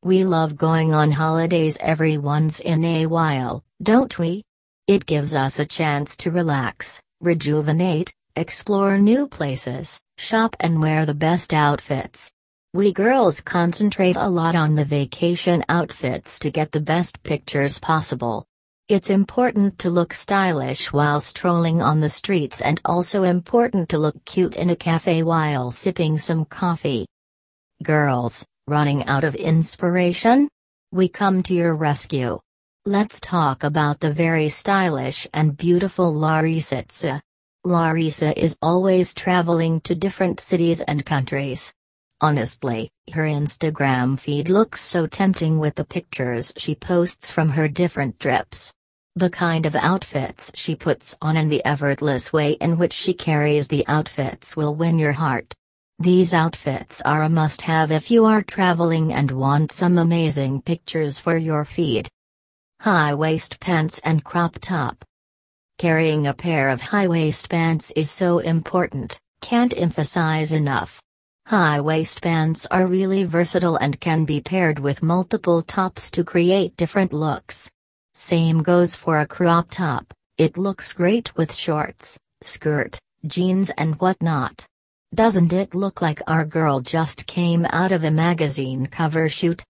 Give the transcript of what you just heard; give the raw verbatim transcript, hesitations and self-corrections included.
We love going on holidays every once in a while, don't we? It gives us a chance to relax, rejuvenate, explore new places, shop and wear the best outfits. We girls concentrate a lot on the vacation outfits to get the best pictures possible. It's important to look stylish while strolling on the streets and also important to look cute in a cafe while sipping some coffee. Girls, running out of inspiration? We come to your rescue. Let's talk about the very stylish and beautiful Larissa. Larissa is always traveling to different cities and countries. Honestly, her Instagram feed looks so tempting with the pictures she posts from her different trips. The kind of outfits she puts on and the effortless way in which she carries the outfits will win your heart. These outfits are a must-have if you are traveling and want some amazing pictures for your feed. High-waist pants and crop top. Carrying a pair of high-waist pants is so important, can't emphasize enough. High waistbands are really versatile and can be paired with multiple tops to create different looks. Same goes for a crop top, it looks great with shorts, skirt, jeans and whatnot. Doesn't it look like our girl just came out of a magazine cover shoot?